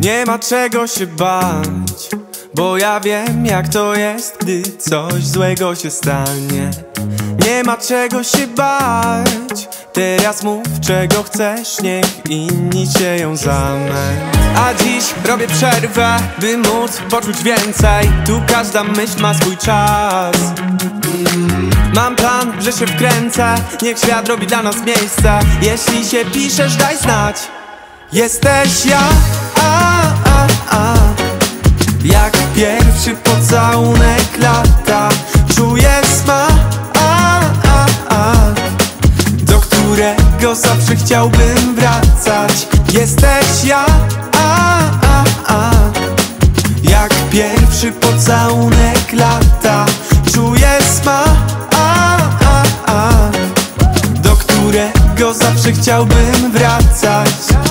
Nie ma czego się bać, bo ja wiem jak to jest, gdy coś złego się stanie. Nie ma czego się bać, teraz mów czego chcesz, niech inni sieją zamęt. A dziś robię przerwę, by móc poczuć więcej. Tu każda myśl ma swój czas. Mam plan, że się wkręcę, niech świat robi dla nas miejsce. Jeśli się piszesz, daj znać. Jesteś ja, jak pierwszy pocałunek lata. Czuję smak, do którego zawsze chciałbym wracać. Jesteś ja, jak pierwszy pocałunek lata. Czuję smak, do którego zawsze chciałbym wracać.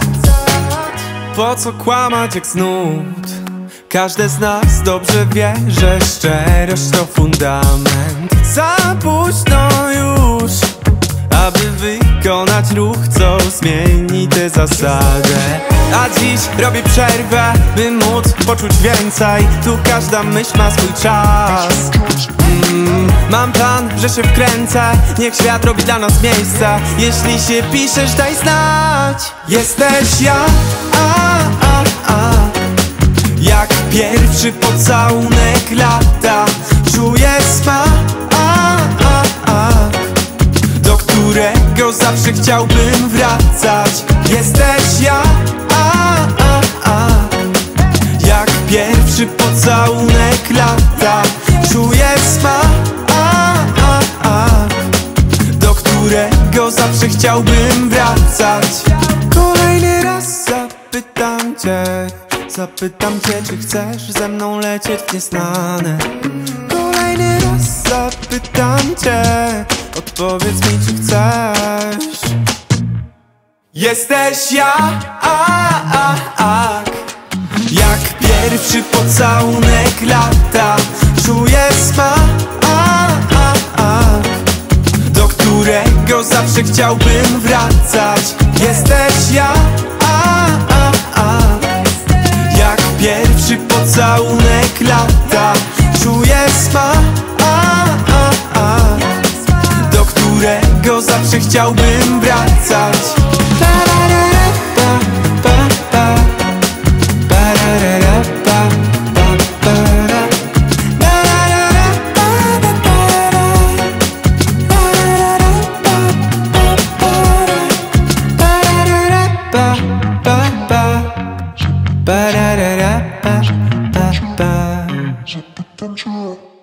Po co kłamać jak snud? Każdy z nas dobrze wie, że szczerość to fundament. Za późno już, aby wykonać ruch, co zmieni tę zasadę. A dziś robię przerwę, by móc poczuć więcej. Tu każda myśl ma swój czas. Mam plan, że się wkręcę, niech świat robi dla nas miejsce. Jeśli się piszesz, daj znać. Jesteś ja, jak pierwszy pocałunek lata. Czuję smak, do którego zawsze chciałbym wracać. Jesteś ja, jak pierwszy pocałunek lata. Czuję smak, do którego zawsze chciałbym wracać. Kolejny raz zapytam cię, czy chcesz ze mną lecieć w nieznane. Kolejny raz zapytam cię, odpowiedz mi, czy chcesz. Jesteś ja, jak pierwszy pocałunek lata. Czuję smak, do którego zawsze chciałbym wracać. Jesteś ja, jak pierwszy pocałunek lata. Czuję smak, do którego zawsze chciałbym wracać. Control.